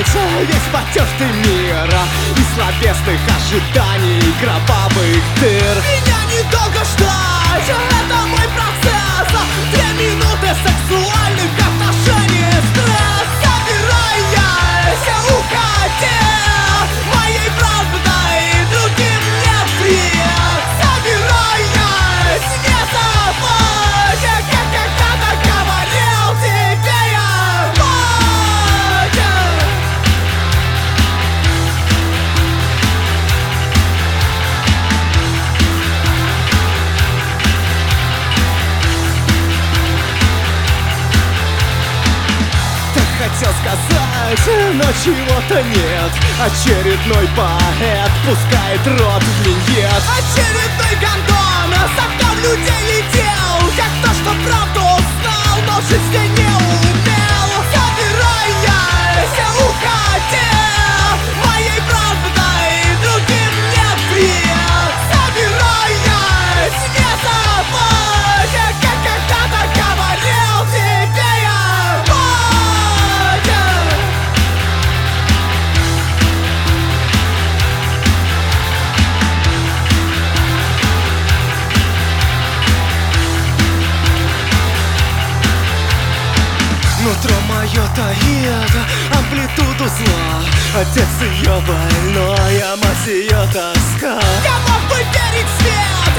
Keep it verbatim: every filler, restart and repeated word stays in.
прошел весь потертый мир из словесных ожиданий, кровавых дыр. Меня недолго ждать, это мой процесс. Две минуты сексуальных отношений, стресс. Собираясь, уходи, моей правдой другим нет вред. Собираясь, не забудь, как когда-то говорил тебе я, будь. Так хотел сказать, но чего-то нет. Очередной поэт пускает рот в миньет. Очередной гондон за кто в людей летел, как то, что правду узнал, но жизни не умел. Собираясь, уходи, моей правдой другим нет вред. Собираясь, не забудь, как когда-то говорил тебе я, будь. Нутро мое таит амплитуду зла. Отец ее больной, а мать ее тоска. Я мог бы верить в свет,